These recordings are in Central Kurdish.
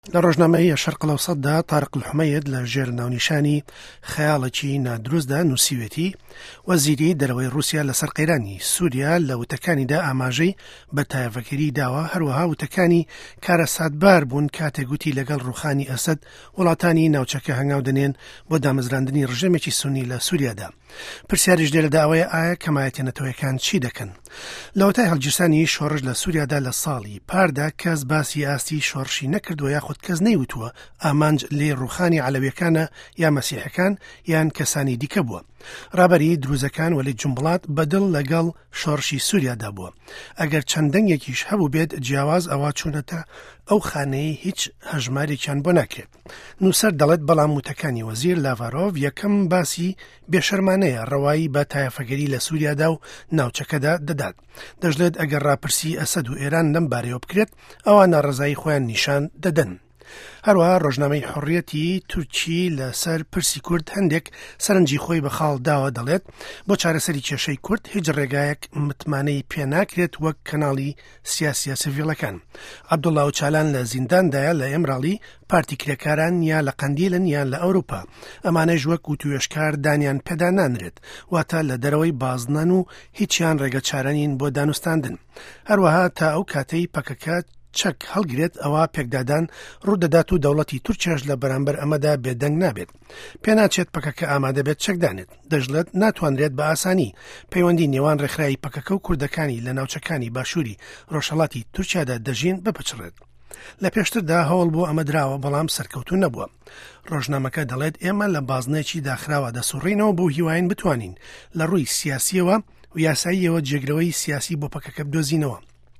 لە ڕۆژنامەیە شەرق لەوسەددا تارق الحومەید لە ژێر ناونیشانی خەیاڵێکی نادروستدا نووسیوێتی وەزیری دەرەوەی رووسیا لەسەر قەیرانی سووریا لە وتەکانیدا ئاماژەی بە تایەفەکەری داوە، هەروەها وتەکانی کارە ساتبار بوون کاتێک گوتی لەگەڵ ڕوخانی ئەسەد وڵاتانی ناوچەکە هەنگاو دەنێن بۆ دامەزراندنی ڕژێمێکی سونی لە سووریادا. پرسیاریش دێرەدا ئەوەیە ئایا کەمایەتە نەتەوەیەکان چی دەکەن؟ لە وەتای هەڵگیرسانی شۆڕش لە سووریادا لە ساڵی پاردا کەس باسی ئاستی شۆڕشی نەکردووە یاخود کەس نەیوتووە ئامانج لێ ڕوخانی عەلەویەکانە یا مەسیحەکان یان کەسانی دیکە بووە. ڕابەری دروزەکان وەلی جومبڵات بەدڵ لەگەڵ شۆڕشی سووریادا بووە. ئەگەر چەندەنگێکیش هەبوو بێت جیاواز ئەوە چوونەتە ئەو خانەی هیچ هەژمارێکیان بۆ ناکرێت. نووسەر دەڵێت بەڵام وتەکانی وەزیر لاڤارۆڤ یەکەم باسی بێشەرمانەیە ڕەوایی بە تایەفەگەری لە سووریادا و ناوچەکەدا دەدات. دەژڵێت ئەگەر ڕاپرسی ئەسەد و ئێران لەم بارەیەوە بکرێت ئەوە ناڕەزایی خۆیان نیشان دەدەن. هەروەها ڕۆژنامەی حڕیەتی تورکی لەسەر پرسی کورد هەندێک سەرنجی خۆی بەخاڵ داوە دەڵێت بۆ چارەسەری کێشەی کورد هیچ ڕێگایەک متمانەی پێناکرێت وەک کەناڵی سیاسیە سڤیلەکان. عەبدوڵڵا ئۆچالان لە زینداندایە لە ئێمراڵی پارتی کرێکاران یا لە قەندیلن یان لە ئەوروپا. ئەمانەش وەک وتوێشکار دانیان پێدا نانرێت، واتە لە دەرەوەی بازنان و هیچیان ڕێگە چارەنین بۆ دانوستاندن. هەروەها تا ئەو کاتەی پەکەکە چەک هەڵگرێت ئەوە پێکدادان ڕوودەدات و دەوڵەتی تورکیاش لە بەرامبەر ئەمەدا بێدەنگ نابێت. پێناچێت پەکەکە ئامادە بێت چەکدانێت. دەژڵێت ناتوانرێت بە ئاسانی پەیوەندی نێوان ڕێکخراوی پەکەکە و کوردەکانی لە ناوچەکانی باشووری ڕۆژهەڵاتی تورکیادا دەژین بپچڕێت. لە پێشتردا هەوڵ بۆ ئەمە دراوە بەڵام سەرکەوتوو نەبووە. ڕۆژنامەکە دەڵێت ئێمە لە بازنێکی داخراوە دەسوڕینەوە بۆ هیواین بتوانین لە ڕووی سیاسیەوە و یاساییەوە جێگرەوەی سیاسی بۆ پەکەکە بدۆزینەوە.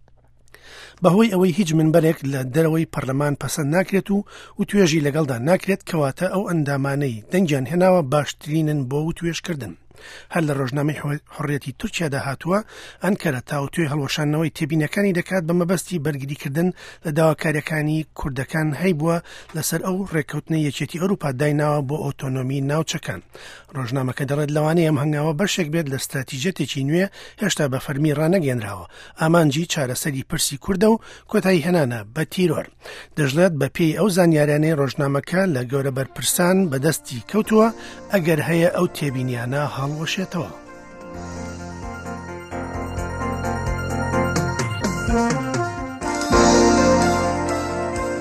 بەهۆی ئەوەی هیچ منبەرێک لە دەرەوەی پەرلەمان پەسەند ناکرێت و توێژی لەگەڵدا ناکرێت کەواتە ئەو ئەندامانەی دەنگیان هێناوە باشترینن بۆ توێژکردن. هەر لە ڕۆژنامەی حڕیەتی تورکیادا هاتووە ئەنکەرە تاوتوێ هەڵوەشانەوەی تێبینەکانی دەکات بە مەبەستی بەرگریکردن لە داواکاریەکانی کوردەکان هەیبووە لەسەر ئەو ڕێککەوتنەی یەکێتی ئەوروپا دایناوە بۆ ئۆتۆنۆمی ناوچەکان. ڕۆژنامەکە دەڵێت لەوانەیە ئەم هەنگاوە بەشێک بێت لە استراتیژەتێکی نوێ هێشتا بە فەرمی ڕانەگەێنراوە، ئامانجی چارەسەری پرسی کوردە و کۆتایی هێنانە بە تیرۆر. دەژڵێت بە پێی ئەو زانیاریانەی ڕۆژنامەکە لە گەورە بەرپرسان بەدەستی کەوتووە ئەگەر هەیە ئەو تێبینیانە هەڵوەشێتەوە.